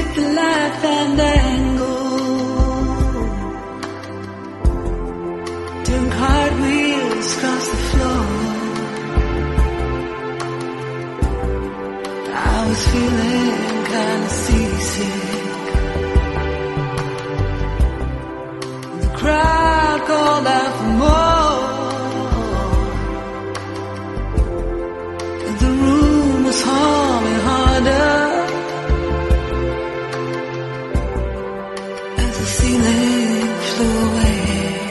the light fandango, doing cartwheels across the floor. I was feeling kinda seasick. The crowd called out for more. The room was humming harder as the ceiling flew away.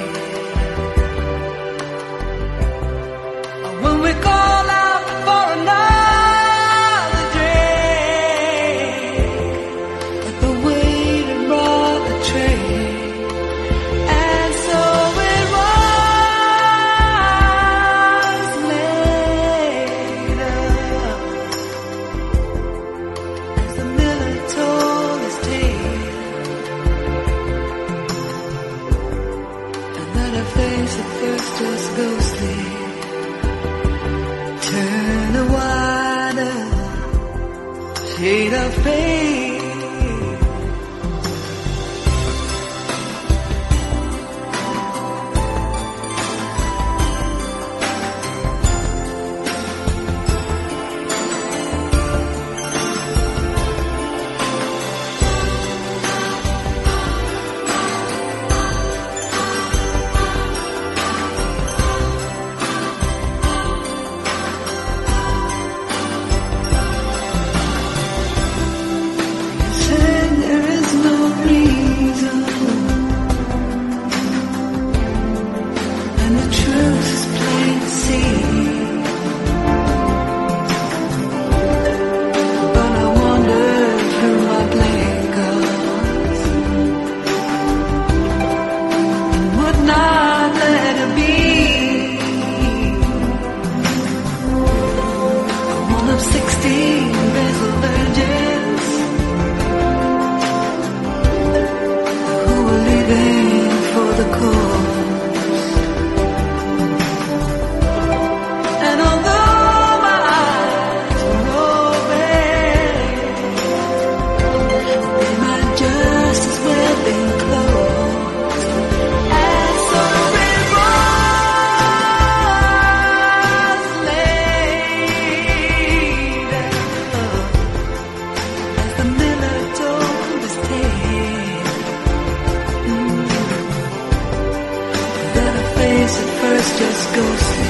When we call out for another drink, but the waiter brought the tray. And so it was later, as the miller told his tale, and that her face at first was ghostly turned a wider shade of pale. Said there is no reason, and the truth is plain to see. But I wondered who my blame goes, and would not let her be. One of 16 vessel virgins who were leaving for the coast. And although my eyes were open, they might just as well be closed. And so it was later, as the miller told his tale, that her face at first just ghostly